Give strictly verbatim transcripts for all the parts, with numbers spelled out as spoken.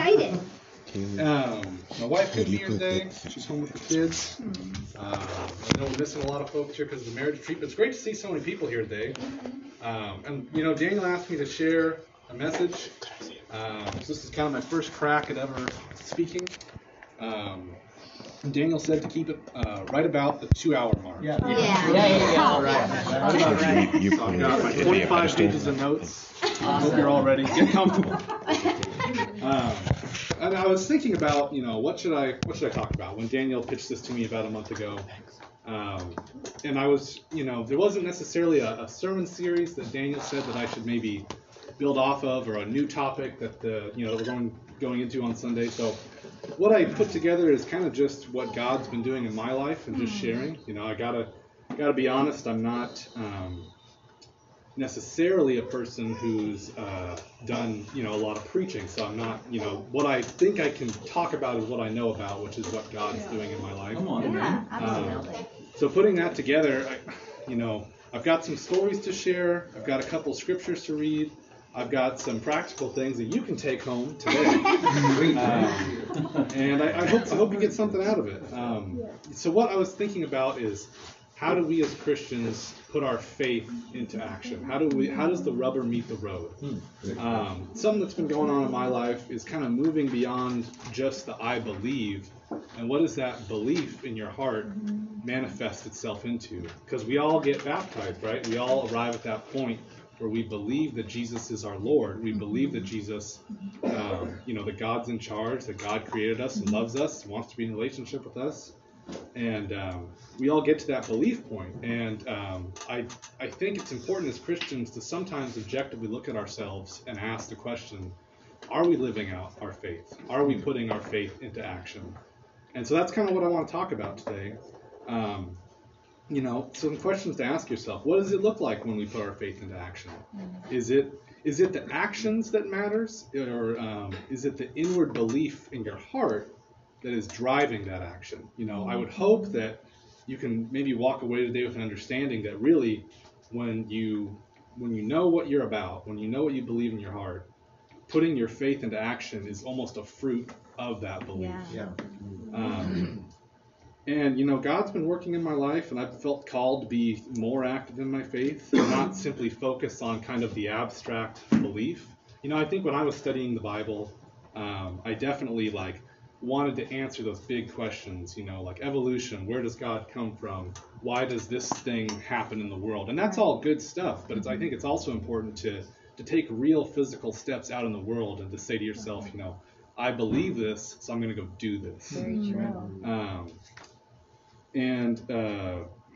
excited. Um, my wife couldn't be here today. She's home with the kids. Uh, I know we're missing a lot of folks here because of the marriage retreat, but it's great to see so many people here today. Um, and, you know, Daniel asked me to share a message. Um, so this is kind of my first crack at ever speaking. Um, and Daniel said to keep it uh, right about the two-hour mark. Yeah, Yeah. yeah, yeah, yeah. All right. Right about right. You, you So I've got my forty-five pages of notes. I hope you're all ready. Get comfortable. Um, and I was thinking about, you know, what should I what should I talk about when Daniel pitched this to me about a month ago. Um, and I was, you know, there wasn't necessarily a, a sermon series that Daniel said that I should maybe build off of, or a new topic that the, you know, we're going going into on Sunday. So what I put together is kind of just what God's been doing in my life and just sharing. You know, I gotta gotta be honest. I'm not um, necessarily a person who's uh, done, you know, a lot of preaching. So I'm not, you know, what I think I can talk about is what I know about, which is what God's doing in my life. Come on, Yeah, man. absolutely. Um, so putting that together, I, you know, I've got some stories to share. I've got a couple scriptures to read. I've got some practical things that you can take home today. um, and I, I hope I hope you get something out of it. Um, so what I was thinking about is, how do we as Christians put our faith into action? How do we? How does the rubber meet the road? Um, something that's been going on in my life is kind of moving beyond just the I believe, and what does that belief in your heart manifest itself into? Because we all get baptized, right? We all arrive at that point where we believe that Jesus is our Lord. We believe that Jesus, um, you know, that God's in charge, that God created us and loves us, wants to be in a relationship with us. And um, we all get to that belief point. And um, I, I think it's important as Christians to sometimes objectively look at ourselves and ask the question, are we living out our faith? Are we putting our faith into action? And so that's kind of what I want to talk about today. Um, you know, some questions to ask yourself. What does it look like when we put our faith into action? Is it is it the actions that matters? Or um, is it the inward belief in your heart that is driving that action? You know, I would hope that you can maybe walk away today with an understanding that really when you when you know what you're about, when you know what you believe in your heart, putting your faith into action is almost a fruit of that belief. Yeah. Yeah. Um, and, you know, God's been working in my life, and I've felt called to be more active in my faith, and not simply focus on kind of the abstract belief. You know, I think when I was studying the Bible, um, I definitely, like, wanted to answer those big questions, you know, like evolution, where does God come from? Why does this thing happen in the world? And that's all good stuff, but it's, I think it's also important to, to take real physical steps out in the world and to say to yourself, you know, I believe this, so I'm going to go do this. Very true. Um, and, uh,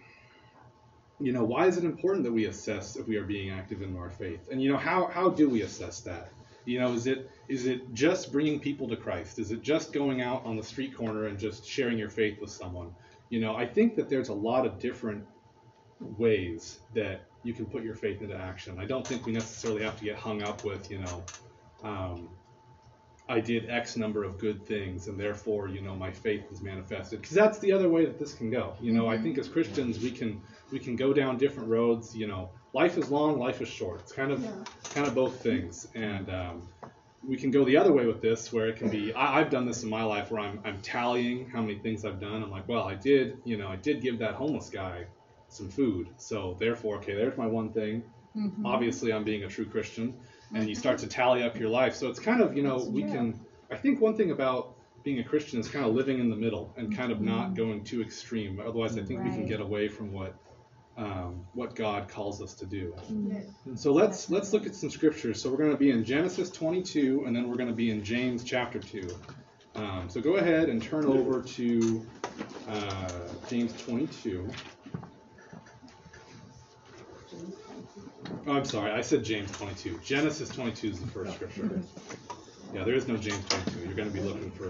you know, why is it important that we assess if we are being active in our faith? And, you know, how, how do we assess that? You know, is it is it just bringing people to Christ? Is it just going out on the street corner and just sharing your faith with someone? You know, I think that there's a lot of different ways that you can put your faith into action. I don't think we necessarily have to get hung up with, you know, um, I did X number of good things, and therefore, you know, my faith is manifested. Because that's the other way that this can go. You know, I think as Christians, we can we can go down different roads. You know, life is long, life is short. It's kind of yeah. kind of both things. And um, we can go the other way with this, where it can be. I, I've done this in my life, where I'm I'm tallying how many things I've done. I'm like, well, I did, you know, I did give that homeless guy some food, so therefore, okay, there's my one thing. Mm-hmm. Obviously, I'm being a true Christian. And you start to tally up your life. So it's kind of, you know, That's we true. can, I think one thing about being a Christian is kind of living in the middle and kind of not going too extreme. Otherwise, I think right. we can get away from what um, what God calls us to do. Mm-hmm. So let's let's look at some scriptures. So we're going to be in Genesis twenty-two, and then we're going to be in James chapter two. Um, so go ahead and turn over to uh, James twenty-two. Oh, I'm sorry. I said James twenty-two. Genesis twenty-two is the first scripture. Yeah, there is no James twenty-two. You're going to be looking for...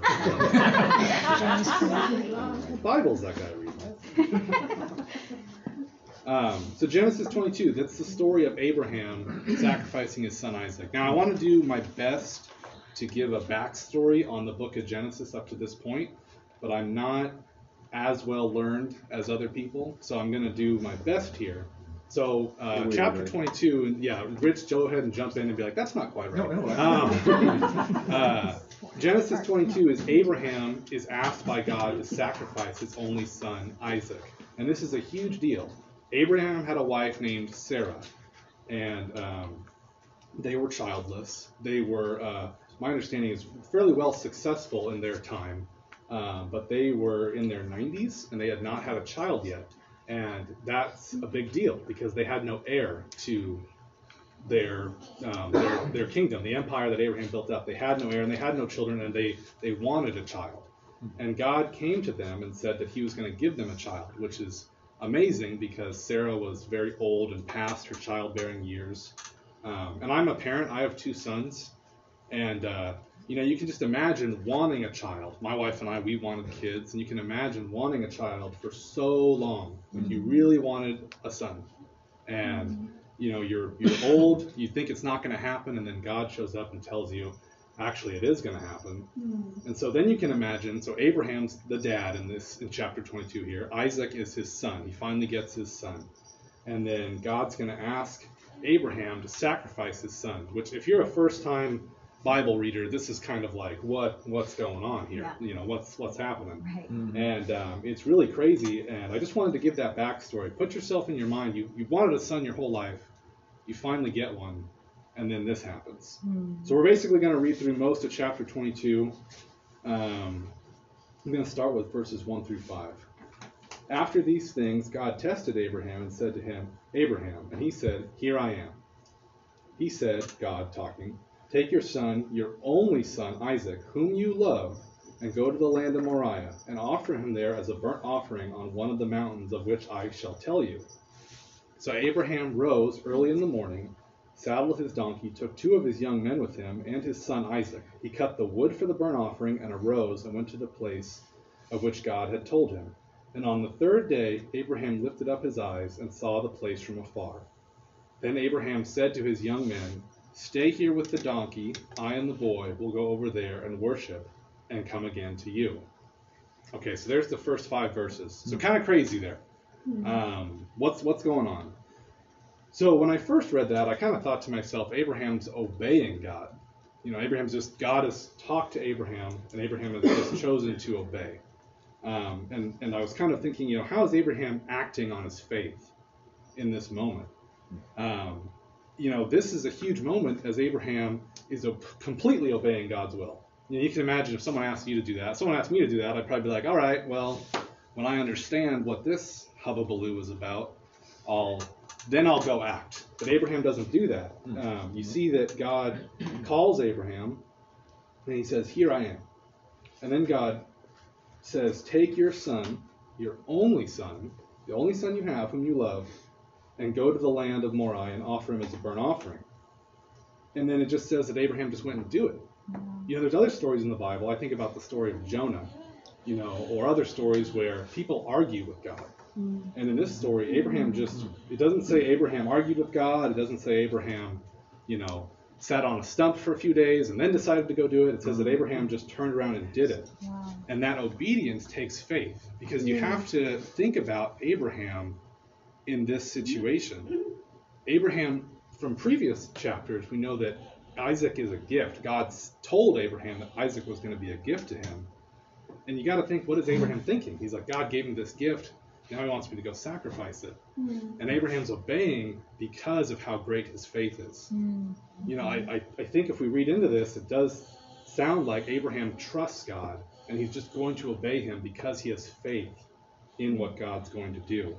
What Bible's that guy reading? Um, so Genesis twenty-two, that's the story of Abraham sacrificing his son Isaac. Now, I want to do my best to give a backstory on the book of Genesis up to this point, but I'm not as well learned as other people, so I'm going to do my best here. So, uh, wait, chapter wait, wait. twenty-two, and yeah, Rich, go ahead and jump in and be like, that's not quite right. No, no, um, uh, Genesis twenty-two is Abraham is asked by God to sacrifice his only son, Isaac. And this is a huge deal. Abraham had a wife named Sarah, and um, they were childless. They were, uh, my understanding is, fairly well successful in their time, um, but they were in their nineties, and they had not had a child yet. And that's a big deal, because they had no heir to their, um, their their kingdom, the empire that Abraham built up. They had no heir, and they had no children, and they, they wanted a child. And God came to them and said that he was going to give them a child, which is amazing because Sarah was very old and past her childbearing years. Um, and I'm a parent. I have two sons. And, uh, you know, you can just imagine wanting a child. My wife and I, we wanted kids. And you can imagine wanting a child for so long. Like you really wanted a son. And, you know, you're, you're old. You think it's not going to happen. And then God shows up and tells you, actually, it is going to happen. Mm. And so then you can imagine, so Abraham's the dad in this, in chapter twenty-two here. Isaac is his son. He finally gets his son. And then God's going to ask Abraham to sacrifice his son, which if you're a first-time Bible reader, this is kind of like, what what's going on here? Yeah. You know, what's what's happening? Right. Mm-hmm. And um, it's really crazy. And I just wanted to give that backstory. Put yourself in your mind. You, you wanted a son your whole life. You finally get one. And then this happens. Mm. So we're basically going to read through most of chapter twenty-two. Um, I'm going to start with verses one through five. After these things, God tested Abraham and said to him, Abraham, and he said, Here I am. He said, God talking, Take your son, your only son, Isaac, whom you love, and go to the land of Moriah, and offer him there as a burnt offering on one of the mountains of which I shall tell you. So Abraham rose early in the morning, saddled his donkey, took two of his young men with him, and his son Isaac. He cut the wood for the burnt offering, and arose and went to the place of which God had told him. And on the third day Abraham lifted up his eyes and saw the place from afar. Then Abraham said to his young men, Stay here with the donkey, I and the boy will go over there and worship, and come again to you. Okay, so there's the first five verses. So kind of crazy there. Um, what's what's going on? So when I first read that, I kind of thought to myself, Abraham's obeying God. You know, Abraham's just, God has talked to Abraham, and Abraham has just chosen to obey. Um, and, and I was kind of thinking, you know, how is Abraham acting on his faith in this moment? Um, you know, this is a huge moment as Abraham is op- completely obeying God's will. You know, you can imagine if someone asked you to do that, someone asked me to do that, I'd probably be like, all right, well, when I understand what this hubbubaloo is about, I'll... then I'll go act. But Abraham doesn't do that. Um, you see that God calls Abraham, and he says, Here I am. And then God says, Take your son, your only son, the only son you have, whom you love, and go to the land of Moriah and offer him as a burnt offering. And then it just says that Abraham just went and do it. You know, there's other stories in the Bible. I think about the story of Jonah, you know, or other stories where people argue with God. And in this story, Abraham just, it doesn't say Abraham argued with God. It doesn't say Abraham, you know, sat on a stump for a few days and then decided to go do it. It says that Abraham just turned around and did it. Wow. And that obedience takes faith, because you have to think about Abraham in this situation. Abraham, from previous chapters, we know that Isaac is a gift. God told Abraham that Isaac was going to be a gift to him. And you got to think, what is Abraham thinking? He's like, God gave me this gift. Now he wants me to go sacrifice it. Mm. And Abraham's obeying because of how great his faith is. Mm. You know, I, I, I think if we read into this, it does sound like Abraham trusts God, and he's just going to obey him because he has faith in what God's going to do.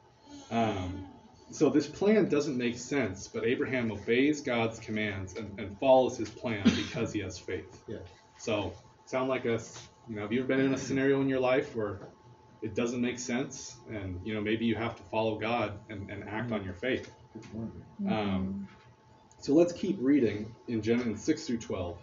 Um, so this plan doesn't make sense, but Abraham obeys God's commands and, and follows his plan because he has faith. Yeah. So, sound like us, you know, have you ever been in a scenario in your life where it doesn't make sense, and you know maybe you have to follow God and, and act on your faith. Um, so let's keep reading in Genesis six through twelve.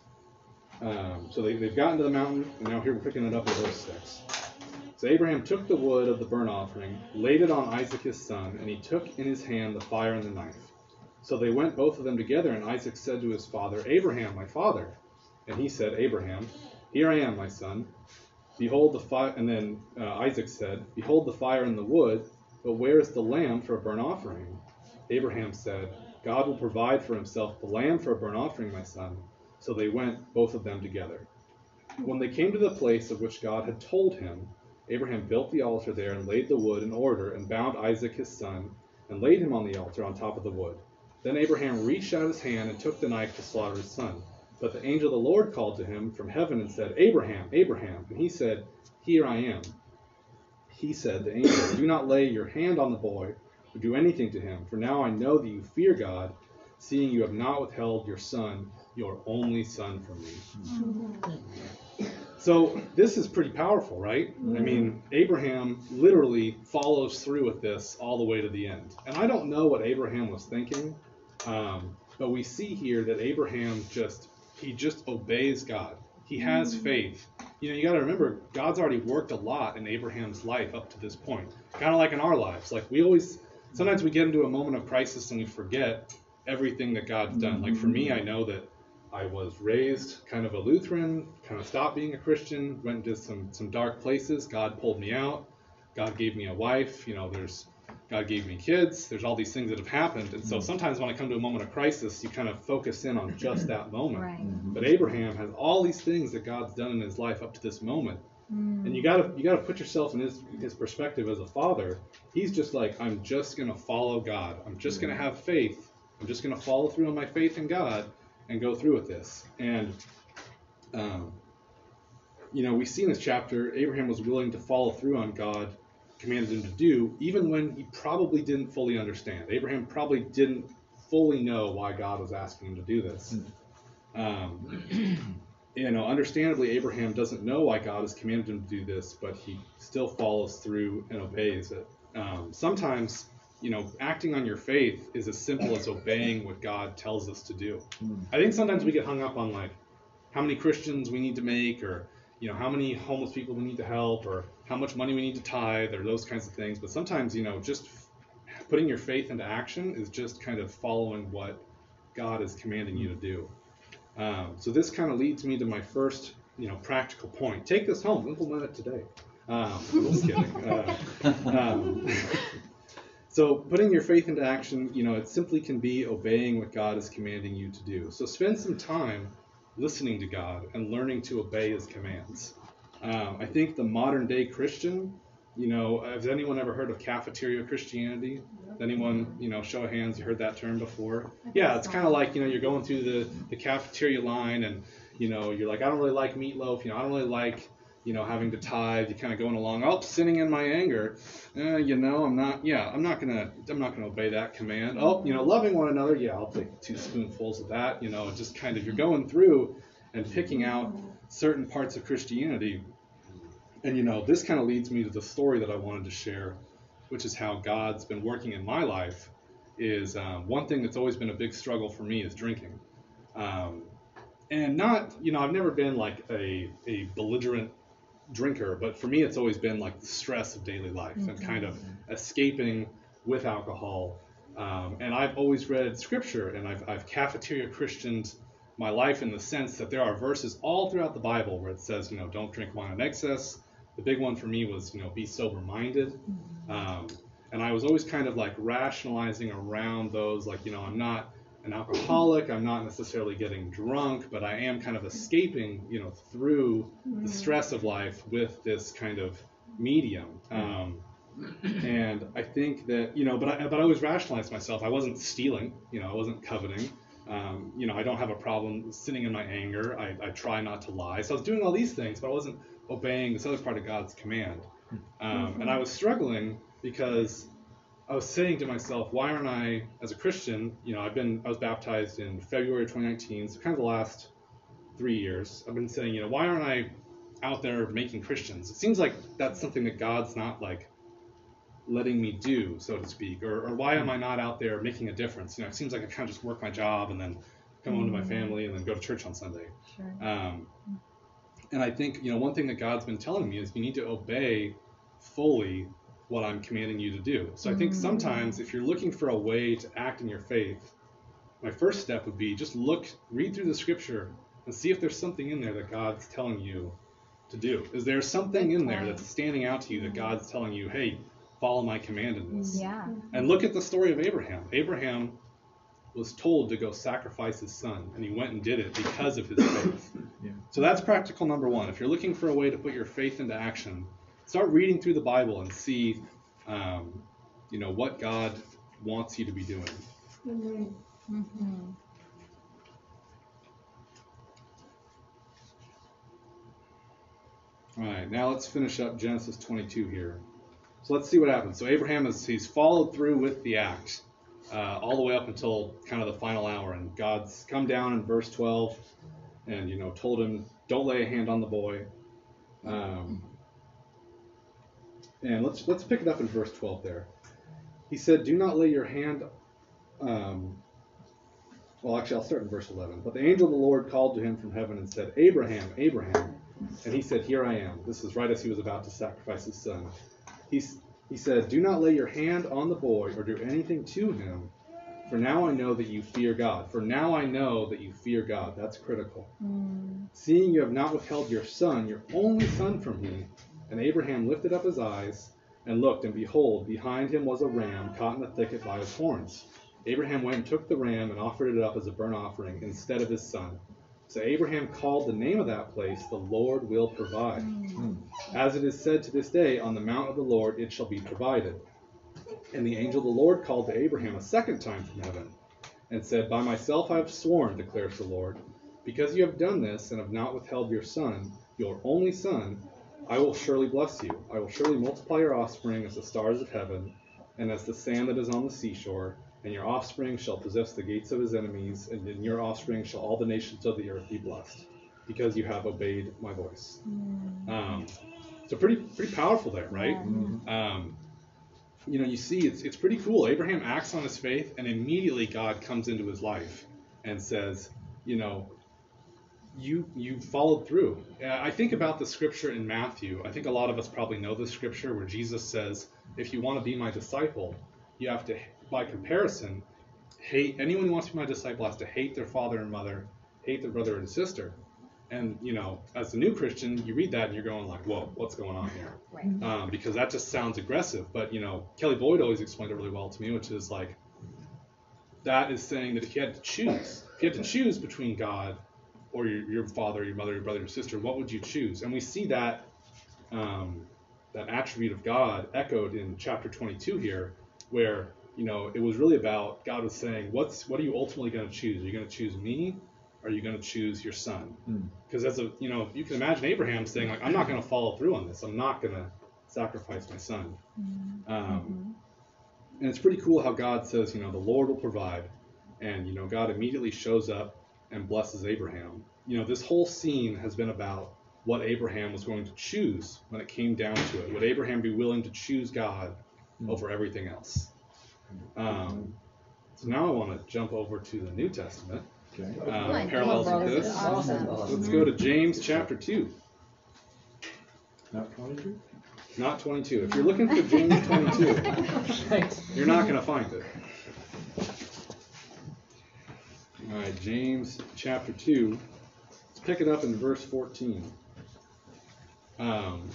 Um, so they, they've gotten to the mountain, and now here we're picking it up in verse six. So Abraham took the wood of the burnt offering, laid it on Isaac his son, and he took in his hand the fire and the knife. So they went both of them together, and Isaac said to his father, Abraham, my father. And he said, Abraham, here I am, my son. Behold the fire, and then uh, Isaac said, Behold the fire and the wood, but where is the lamb for a burnt offering? Abraham said, God will provide for himself the lamb for a burnt offering, my son. So they went, both of them together. When they came to the place of which God had told him, Abraham built the altar there and laid the wood in order and bound Isaac his son and laid him on the altar on top of the wood. Then Abraham reached out his hand and took the knife to slaughter his son. But the angel of the Lord called to him from heaven and said, Abraham, Abraham. And he said, Here I am. He said, the angel, Do not lay your hand on the boy or do anything to him, for now I know that you fear God, seeing you have not withheld your son, your only son, from me. So this is pretty powerful, right? I mean, Abraham literally follows through with this all the way to the end. And I don't know what Abraham was thinking, um, but we see here that Abraham just, he just obeys God. He has faith. You know, you got to remember, God's already worked a lot in Abraham's life up to this point. Kind of like in our lives. Like we always, sometimes we get into a moment of crisis and we forget everything that God's done. Like for me, I know that I was raised kind of a Lutheran, kind of stopped being a Christian, went into some, some dark places. God pulled me out. God gave me a wife. You know, there's God gave me kids. There's all these things that have happened. And so sometimes when I come to a moment of crisis, you kind of focus in on just that moment. Right. But Abraham has all these things that God's done in his life up to this moment. Mm. And you gotta you gotta put yourself in his his perspective as a father. He's just like, I'm just gonna follow God. I'm just gonna have faith. I'm just gonna follow through on my faith in God and go through with this. And, um, you know, we see in this chapter, Abraham was willing to follow through on God commanded him to do, even when he probably didn't fully understand. Abraham probably didn't fully know why God was asking him to do this. Um, you know, understandably, Abraham doesn't know why God has commanded him to do this, but he still follows through and obeys it. Um, sometimes, you know, acting on your faith is as simple as obeying what God tells us to do. I think sometimes we get hung up on like how many Christians we need to make, or you know, how many homeless people we need to help, or how much money we need to tithe, or those kinds of things. But sometimes, you know, just putting your faith into action is just kind of following what God is commanding you to do. Um, so this kind of leads me to my first, you know, practical point. Take this home, implement it today. Um, just kidding. Uh, um, So putting your faith into action, you know, it simply can be obeying what God is commanding you to do. So spend some time listening to God and learning to obey his commands. Um, I think the modern day Christian, you know, has anyone ever heard of cafeteria Christianity? Anyone, you know, show of hands, you heard that term before? Yeah, it's kind of like, you know, you're going through the, the cafeteria line and, you know, you're like, I don't really like meatloaf, you know, I don't really like, you know, having to tithe. You're kind of going along, oh, sinning in my anger. Uh, you know, I'm not, yeah, I'm not gonna, I'm not gonna obey that command. Oh, you know, loving one another, yeah, I'll take two spoonfuls of that. You know, just kind of, you're going through and picking out certain parts of Christianity. And, you know, this kind of leads me to the story that I wanted to share, which is how God's been working in my life. Is um, one thing that's always been a big struggle for me is drinking. Um, and not, you know, I've never been like a, a belligerent drinker, but for me it's always been like the stress of daily life mm-hmm. and kind of escaping with alcohol. Um, and I've always read scripture, and I've, I've cafeteria Christianed my life in the sense that there are verses all throughout the Bible where it says, you know, don't drink wine in excess. The big one for me was, you know, be sober-minded. Mm-hmm. Um, and I was always kind of like rationalizing around those, like, you know, I'm not an alcoholic, I'm not necessarily getting drunk, but I am kind of escaping, you know, through the stress of life with this kind of medium. Um, and I think that, you know, but I, but I always rationalized myself. I wasn't stealing, you know, I wasn't coveting. Um, you know, I don't have a problem sitting in my anger. I, I try not to lie. So I was doing all these things, but I wasn't obeying this other part of God's command. Um, and I was struggling because I was saying to myself, why aren't I, as a Christian, you know, I've been, I was baptized in February twenty nineteen, so kind of the last three years. I've been saying, you know, why aren't I out there making Christians? It seems like that's something that God's not like letting me do, so to speak. Or, or why am I not out there making a difference? You know, it seems like I kind of just work my job and then come home to my family and then go to church on Sunday. Sure. Um, and I think, you know, one thing that God's been telling me is you need to obey fully what I'm commanding you to do. So I think sometimes if you're looking for a way to act in your faith, my first step would be just look, read through the scripture and see if there's something in there that God's telling you to do. Is there something in there that's standing out to you that God's telling you, hey, follow my command in this? Yeah. And look at the story of Abraham. Abraham was told to go sacrifice his son, and he went and did it because of his faith. Yeah. So that's practical number one. If you're looking for a way to put your faith into action, start reading through the Bible and see, um, you know, what God wants you to be doing. Mm-hmm. Mm-hmm. All right, now let's finish up Genesis twenty-two here. So let's see what happens. So Abraham is he's followed through with the act uh, all the way up until kind of the final hour, and God's come down in verse twelve, and you know told him, "Don't lay a hand on the boy." Um, and let's let's pick it up in verse twelve there. He said, "Do not lay your hand." Um, well, actually, I'll start in verse eleven. But the angel of the Lord called to him from heaven and said, "Abraham, Abraham." And he said, "Here I am." This is right as he was about to sacrifice his son. He, he said, "Do not lay your hand on the boy or do anything to him, for now I know that you fear God." For now I know that you fear God. That's critical. Mm. "Seeing you have not withheld your son, your only son, from me." And Abraham lifted up his eyes and looked, and behold, behind him was a ram caught in the thicket by his horns. Abraham went and took the ram and offered it up as a burnt offering instead of his son. So Abraham called the name of that place, "The Lord will provide." Mm. As it is said to this day, "On the mount of the Lord it shall be provided." And the angel of the Lord called to Abraham a second time from heaven, and said, "By myself I have sworn, declares the Lord, because you have done this and have not withheld your son, your only son, I will surely bless you. I will surely multiply your offspring as the stars of heaven, and as the sand that is on the seashore. And your offspring shall possess the gates of his enemies, and in your offspring shall all the nations of the earth be blessed, because you have obeyed my voice." Mm. Um, so pretty pretty powerful there, right? Mm. Um, you know, you see, it's it's pretty cool. Abraham acts on his faith, and immediately God comes into his life and says, you know, you you followed through. Uh, I think about the scripture in Matthew. I think a lot of us probably know this scripture where Jesus says, "If you want to be my disciple, you have to, by comparison, hate anyone who wants to be my disciple has to hate their father and mother, hate their brother and sister." And, you know, as a new Christian, you read that and you're going like, whoa, what's going on here? Right. Um, because that just sounds aggressive. But, you know, Kelly Boyd always explained it really well to me, which is like, that is saying that if you had to choose, if you had to choose between God or your, your father, your mother, your brother, your sister, what would you choose? And we see that um, that attribute of God echoed in chapter twenty-two here, where, you know, it was really about God was saying, what's what are you ultimately going to choose? Are you going to choose me? Or are you going to choose your son? Because mm. as a, you know, you can imagine Abraham saying, like, I'm not going to follow through on this. I'm not going to sacrifice my son. Mm-hmm. Um, and it's pretty cool how God says, you know, the Lord will provide. And, you know, God immediately shows up and blesses Abraham. You know, this whole scene has been about what Abraham was going to choose when it came down to it. Would Abraham be willing to choose God mm. over everything else? Um, so now I want to jump over to the New Testament. Okay. Um, parallels with this. Awesome. Let's go to James chapter two. Not twenty-two? Not twenty-two. If you're looking for James twenty-two, you're not going to find it. All right, James chapter two. Let's pick it up in verse fourteen. Um,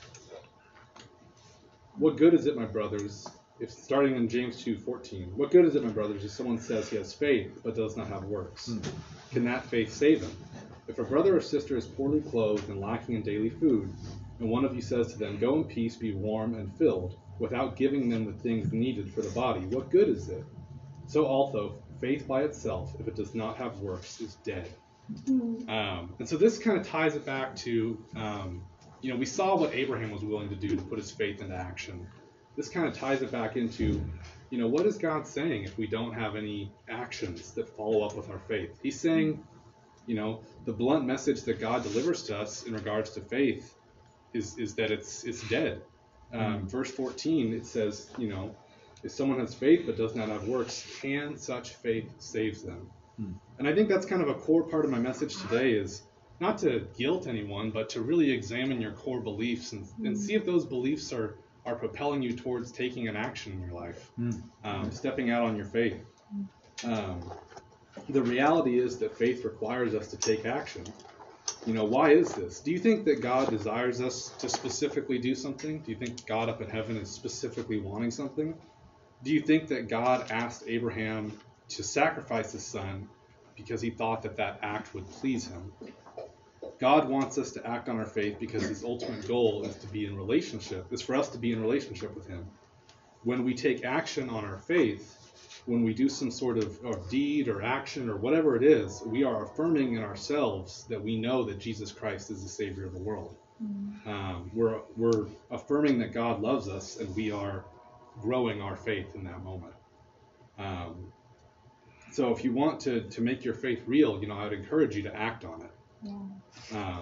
what good is it, my brothers, if starting in James two fourteen, what good is it, my brothers, if someone says he has faith but does not have works? Hmm. Can that faith save him? If a brother or sister is poorly clothed and lacking in daily food, and one of you says to them, "Go in peace, be warm and filled," without giving them the things needed for the body, what good is it? So also, faith by itself, if it does not have works, is dead. Mm-hmm. Um, and so this kind of ties it back to, um, you know, we saw what Abraham was willing to do to put his faith into action. This kind of ties it back into, you know, what is God saying if we don't have any actions that follow up with our faith? He's saying, you know, the blunt message that God delivers to us in regards to faith is is that it's it's dead. Um, mm-hmm. Verse fourteen, it says, you know, if someone has faith but does not have works, can such faith save them? Mm-hmm. And I think that's kind of a core part of my message today is not to guilt anyone, but to really examine your core beliefs and, mm-hmm. and see if those beliefs are are propelling you towards taking an action in your life, mm. um, stepping out on your faith. Um, the reality is that faith requires us to take action. You know, why is this? Do you think that God desires us to specifically do something? Do you think God up in heaven is specifically wanting something? Do you think that God asked Abraham to sacrifice his son because he thought that that act would please him. God wants us to act on our faith because his ultimate goal is to be in relationship, is for us to be in relationship with him. When we take action on our faith, when we do some sort of or deed or action or whatever it is, we are affirming in ourselves that we know that Jesus Christ is the Savior of the world. Mm-hmm. Um, we're, we're affirming that God loves us, and we are growing our faith in that moment. Um, so if you want to, to make your faith real, you know, I would encourage you to act on it. Yeah.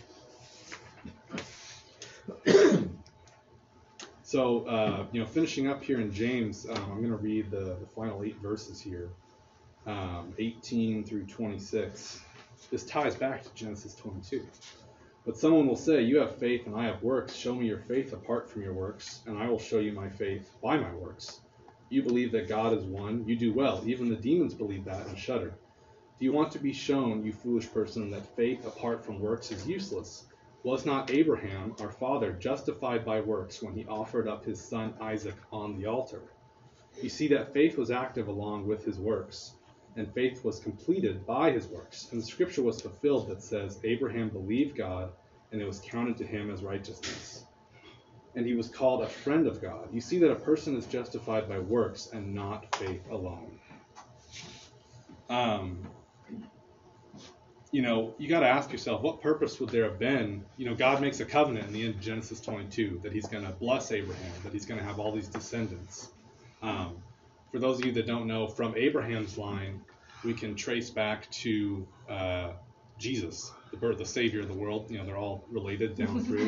Um, so, uh, you know, finishing up here in James, um, I'm going to read the, the final eight verses here, um, eighteen through twenty-six. This ties back to Genesis twenty-two. But someone will say, you have faith and I have works. Show me your faith apart from your works, and I will show you my faith by my works. You believe that God is one. You do well. Even the demons believe that and shudder. Do you want to be shown, you foolish person, that faith apart from works is useless? Was not Abraham, our father, justified by works when he offered up his son Isaac on the altar? You see that faith was active along with his works, and faith was completed by his works. And the scripture was fulfilled that says, Abraham believed God, and it was counted to him as righteousness. And he was called a friend of God. You see that a person is justified by works and not faith alone. Um... You know, you got to ask yourself, what purpose would there have been? You know, God makes a covenant in the end of Genesis twenty-two that he's going to bless Abraham, that he's going to have all these descendants. Um, for those of you that don't know, from Abraham's line, we can trace back to uh, Jesus, the birth, the Savior of the world. You know, they're all related down through.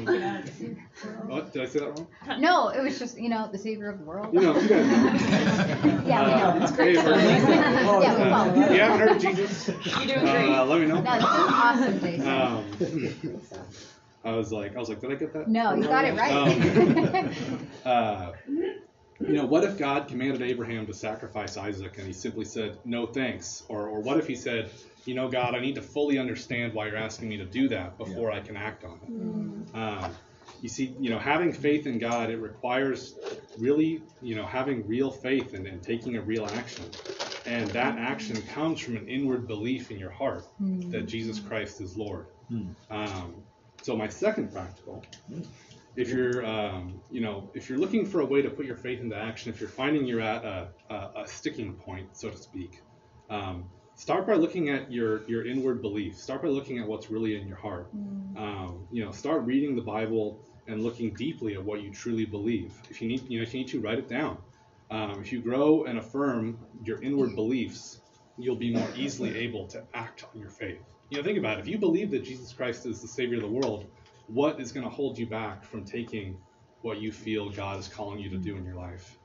What? Did I say that wrong? No, it was just, you know, the Savior of the world. You know, you guys know. Yeah, we know. Uh, it's great. Yeah, we follow. Uh, you haven't heard of Jesus? You're doing great. Uh, let me know. No, this is awesome, Jason. Um, I was like, I was like, did I get that? No, you got it right. Um, uh, you know, what if God commanded Abraham to sacrifice Isaac and he simply said, no thanks? Or, or what if he said, you know, God, I need to fully understand why you're asking me to do that before yeah. I can act on it. Mm. Um, you see, you know, having faith in God, it requires really, you know, having real faith and, and taking a real action. And that action comes from an inward belief in your heart mm. that Jesus Christ is Lord. Mm. Um, so my second practical, if you're, um, you know, if you're looking for a way to put your faith into action, if you're finding you're at a, a, a sticking point, so to speak, um, start by looking at your, your inward belief. Start by looking at what's really in your heart. Mm. Um, you know, start reading the Bible and looking deeply at what you truly believe. If you need, you know, if you need to, write it down. Um, if you grow and affirm your inward beliefs, you'll be more easily able to act on your faith. You know, think about it. If you believe that Jesus Christ is the Savior of the world, what is going to hold you back from taking what you feel God is calling you to do in your life?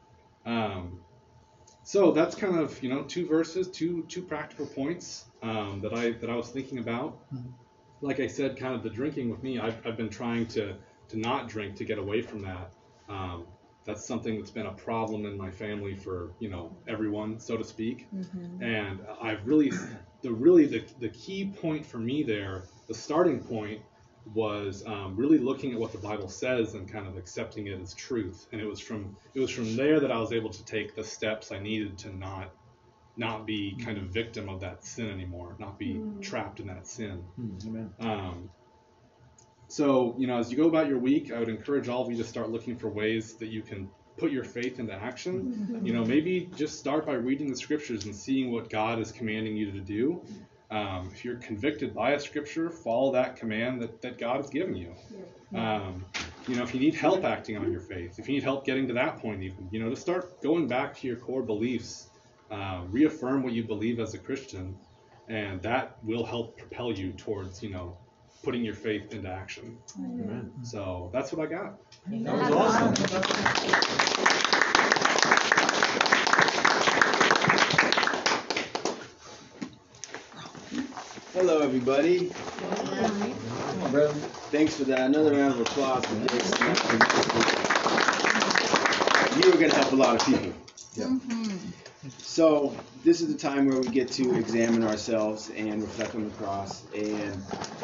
Um, so that's kind of, you know, two verses, two two practical points um, that I that I was thinking about. Like I said, kind of the drinking with me, I've, I've been trying to to not drink, to get away from that. Um, that's something that's been a problem in my family for, you know, everyone, so to speak. Mm-hmm. And I've really, the really the, the key point for me there, the starting point was um, really looking at what the Bible says and kind of accepting it as truth. And it was from it was from there that I was able to take the steps I needed to not not be kind of victim of that sin anymore, not be mm. trapped in that sin. Mm, amen. Um, so, you know, as you go about your week, I would encourage all of you to start looking for ways that you can put your faith into action. Mm-hmm. You know, maybe just start by reading the scriptures and seeing what God is commanding you to do. Um, if you're convicted by a scripture, follow that command that, that God has given you. Um, you know, if you need help acting on your faith, if you need help getting to that point even, you know, to start going back to your core beliefs, uh, reaffirm what you believe as a Christian, and that will help propel you towards, you know, putting your faith into action. Amen. So that's what I got. That was awesome. Hello, everybody. Thanks for that. Another round of applause for this. You are going to help a lot of people. Yep. Mm-hmm. So this is the time where we get to examine ourselves and reflect on the cross. And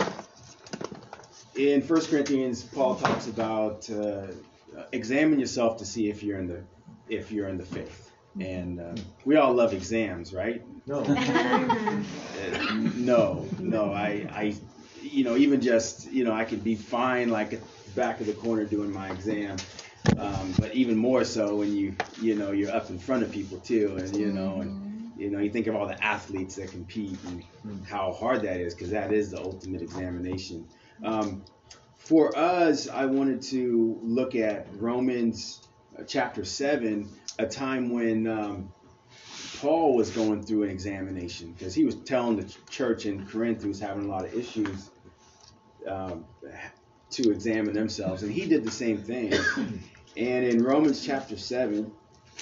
in First Corinthians, Paul talks about uh, examine yourself to see if you're in the if you're in the faith. And uh, we all love exams, right? No. Uh, no, no. I, I, you know, even just, you know, I could be fine like at the back of the corner doing my exam. Um, but even more so when you, you know, you're up in front of people too, and you know, and you know, you think of all the athletes that compete and how hard that is, because that is the ultimate examination. Um, for us, I wanted to look at Romans uh, chapter seven, a time when um, Paul was going through an examination, because he was telling the church in Corinth who was having a lot of issues um, to examine themselves, and he did the same thing. And in Romans chapter seven,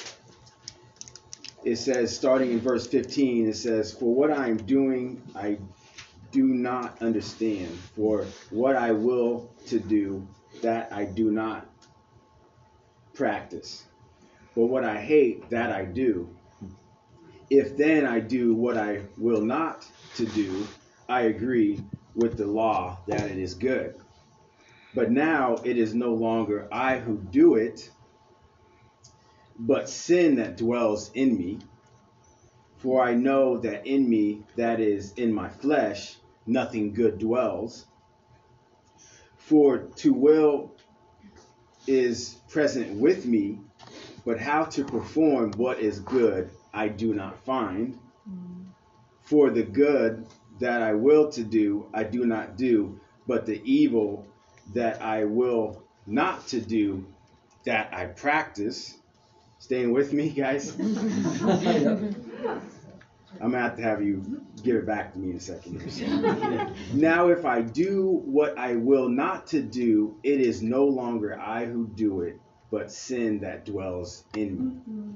it says, starting in verse fifteen, it says, "For what I am doing, I do not understand. For what I will to do, that I do not practice. But what I hate, that I do. If then I do what I will not to do, I agree with the law that it is good. But now it is no longer I who do it, but sin that dwells in me. For I know that in me, that is, in my flesh, nothing good dwells. For to will is present with me, but how to perform what is good I do not find. For the good that I will to do, I do not do, but the evil that I will not to do, that I practice." Staying with me, guys? I'm going to have to have you give it back to me in a second. "Now if I do what I will not to do, it is no longer I who do it, but sin that dwells in me."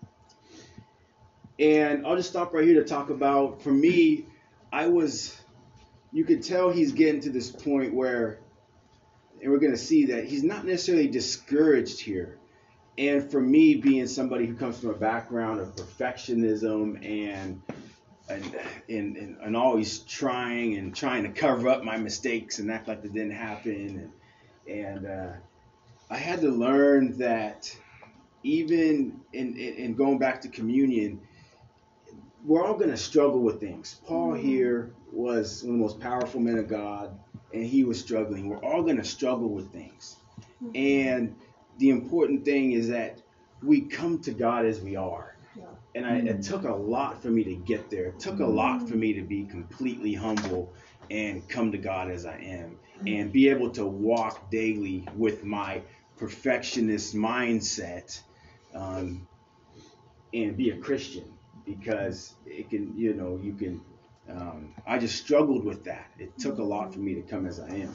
And I'll just stop right here to talk about, for me, I was, you could tell he's getting to this point where, and we're going to see that he's not necessarily discouraged here. And for me, being somebody who comes from a background of perfectionism and and and, and, and always trying and trying to cover up my mistakes and act like they didn't happen, and, and uh, I had to learn that even in, in, in going back to communion, we're all going to struggle with things. Paul here was one of the most powerful men of God, and he was struggling. We're all going to struggle with things. And the important thing is that we come to God as we are. And I, it took a lot for me to get there. It took a lot for me to be completely humble and come to God as I am, and be able to walk daily with my perfectionist mindset um, and be a Christian, because it can, you know, you can, um, I just struggled with that. It took a lot for me to come as I am.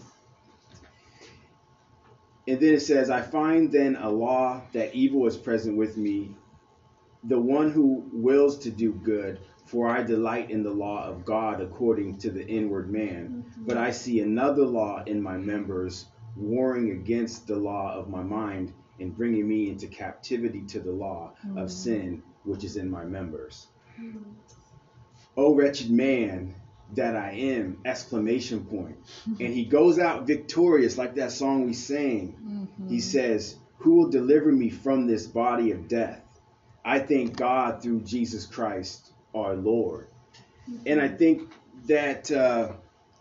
And then it says, "I find then a law that evil is present with me, the one who wills to do good, for I delight in the law of God according to the inward man. Mm-hmm. But I see another law in my members, warring against the law of my mind and bringing me into captivity to the law mm-hmm. of sin, which is in my members. Mm-hmm. O wretched man that I am!" Exclamation point. And he goes out victorious, like that song we sang. Mm-hmm. He says, "Who will deliver me from this body of death? I thank God through Jesus Christ our Lord." Mm-hmm. And I think that uh,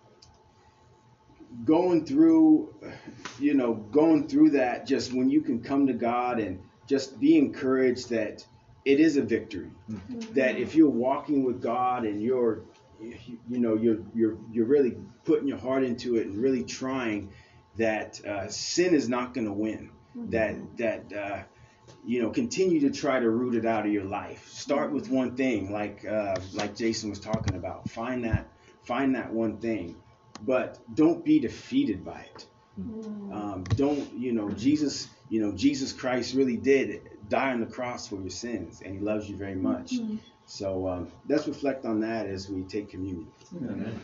going through, you know, going through that, just when you can come to God and just be encouraged that it is a victory. Mm-hmm. That if you're walking with God and you're you know, you're you're you're really putting your heart into it and really trying, that uh, sin is not going to win. Mm-hmm. That that uh, you know, continue to try to root it out of your life. Start with one thing, like uh, like Jason was talking about. Find that find that one thing, but don't be defeated by it. Mm-hmm. Um, don't you know Jesus? You know Jesus Christ really did die on the cross for your sins, and He loves you very much. Mm-hmm. So um, let's reflect on that as we take communion. Amen.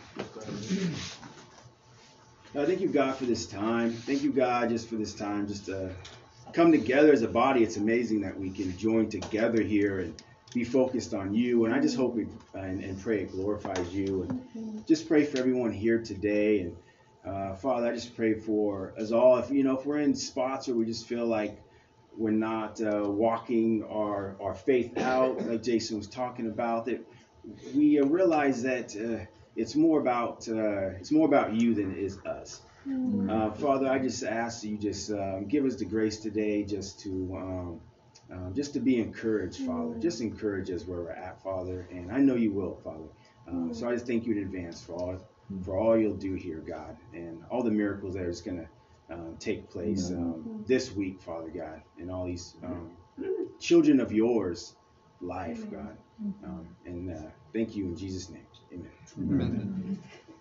Now, thank you, God, for this time. Thank you, God, just for this time, just to come together as a body. It's amazing that we can join together here and be focused on you. And I just hope we, and, and pray it glorifies you. And just pray for everyone here today. And uh, Father, I just pray for us all. If you know, if we're in spots where we just feel like we're not uh, walking our, our faith out like Jason was talking about. That we uh, realize that uh, it's more about uh, it's more about you than it is us. Uh, Father, I just ask that you just um, give us the grace today, just to um, um, just to be encouraged, Father. Just encourage us where we're at, Father, and I know you will, Father. Um, so I just thank you in advance for all for all you'll do here, God, and all the miracles that are just gonna um, take place um, this week, Father God, and all these um, children of yours life, God. Um, and uh, thank you in Jesus' name. Amen. Amen.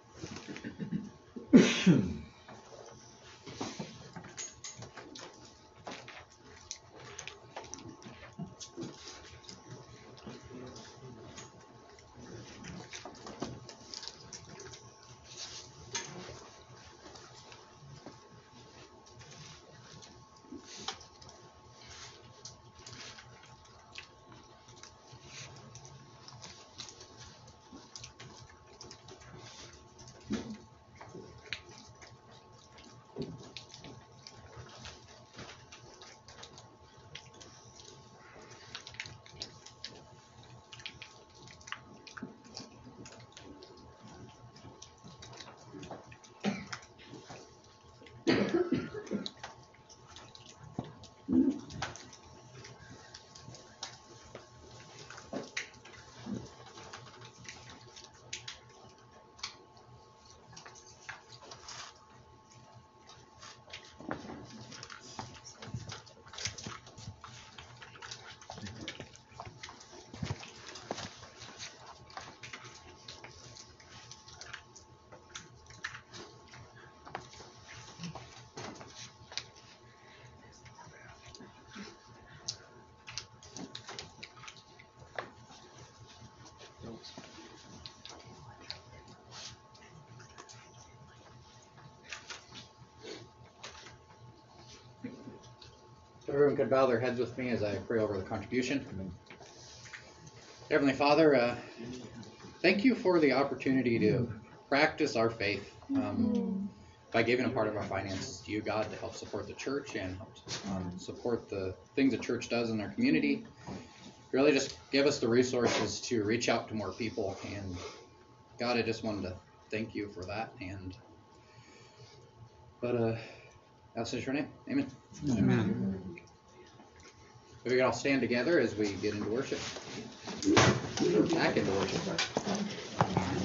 So everyone could bow their heads with me as I pray over the contribution. Heavenly Father, uh, thank you for the opportunity to practice our faith um, by giving a part of our finances to you, God, to help support the church and um, support the things the church does in their community. Really just give us the resources to reach out to more people. And God, I just wanted to thank you for that. And But uh, that's your name. Amen. Amen. If we can all stand together as we get into worship. Back into worship.